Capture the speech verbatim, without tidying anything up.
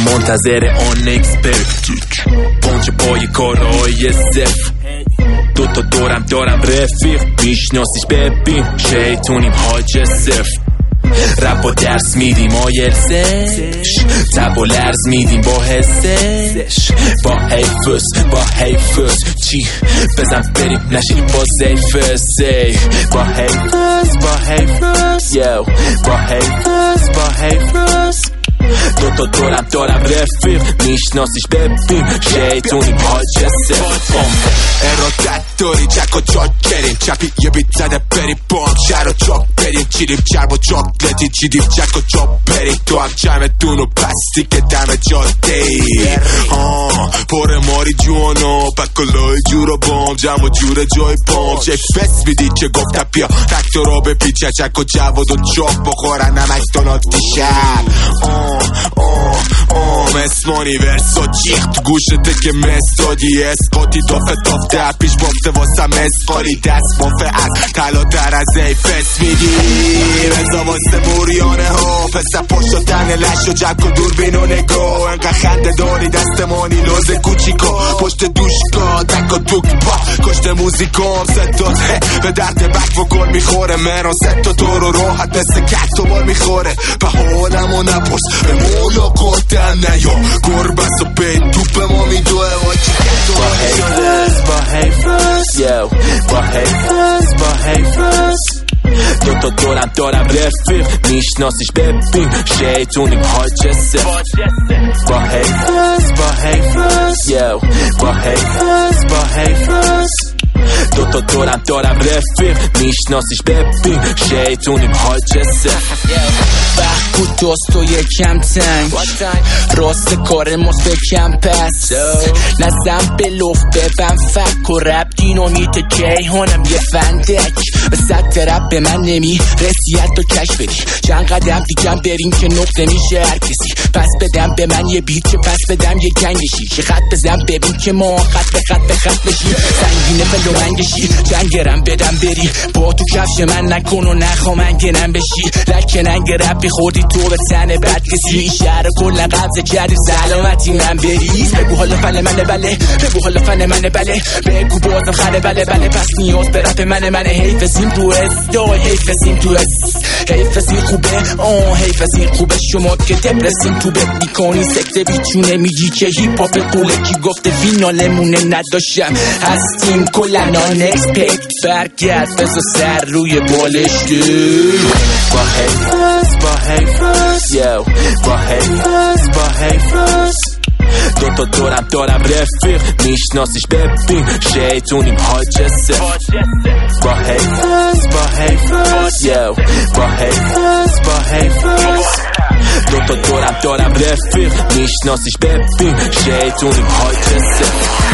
منتظر آن اکسپرت پنج پای کارهای صفر دوتا دورم دارم رفیق میشناسیش ببین شیطونیم حاج صفر رپ و درس میدیم آیلسش تب و لرز میدیم با حسش با حیفس با حیفس چی بزن بریم نشید با زیفس با حیفس با حیفس یو با حیفس با حیفس دوتا دورم دارم رفیق میشناسیش ببین شیطونیم حاج صفر ارادت داری چک و چاک کریم چپی یه بیت زده بریم با هم شهر و چاک بریم چیدیم چرب و چاکلتی چیدیم چک و چاپ بریم تو هم چمتون و پستی که دم جاده ای پر ماری جوانا پکلای جور و بام جمع و جور جای بام چه فس میدید که گفتم بیا تک را به پیچه چک و جواد و چاپ بخورن نمک دونات دیشب آه آه مسمانی ورسا چیخ تو گوشته که مستادی اسقاطی دافه دافته پیش بافته واسم اسقالی دست مافه از تلا تر از ای فس میدی رزا واسه موریانه ها پسر پاشو تن لش و جک و دوربین و نگاه انقدر خنده داری دستمانی لوز کوچیکا پشت دوشگاه دک و دوک با کشت موزیکام ستات به درد بک بکن میخوره مران ستا تو رو راحت مثل کت تو بار میخوره به حالم و نپرس به مولا گفتن نیا گربست و بین توپ ما میدوه با حیفز با حیفز یو با حیفز با حیفز دوتا دورم دارم رفیق میشناسیش ببین شیطونیم حاج صفر با حیفز با حیفز یو با حیفز با حیفز دوتا دورم دارم رفیق میشناسیش ببین شیطونیم حاج صفر بخ دوست و یکم تنگ راست کار ماست بکم پس نزم به لفت ببن فک و رب دینامیت کیهانم یه فندک به سطح رب به من نمی رسیت و کش بدی چند قدم دیگم بریم که نقطه میشه هر کسی پس بدم به من یه بیت که پس بدم یه گنگشی که خط بزن ببین که ما خط به خط به خط بشی سنگینه فلو منگشی جنگرم بدم بری با تو کفش من نکن و نخوام انگنم بشی لکن انگ ربی خوردی تو به تن بد کسی این شهر کل قبضه کردی سلامتی من بریز بگو حالا فن منه بله بگو حالا فن منه بله بگو بازم خنه بله بله پس نیاز به رپ منه منه حیف سیم تو اس دای حیف سیم تو اس حیف سیم خوبه آه حیف سیم خوبه شما که دپرسیم تو بد میکنی سکته بیچونه میگی که هیپ هاپ قوله کی گفته فینالمونه نداشتم هستیم کلن آن اکسپکت برگرد بزا سر روی بالش با حیفز با حیفز یو با حیفز با حیفز دوتا دورم دارم رفیق میشناسیش ببین شیطونیم حاج صفر با حیفز با حیفز یو با حیفز با حیفز دوتا دورم دارم رفیق میشناسیش ببین شیطونیم حاج صفر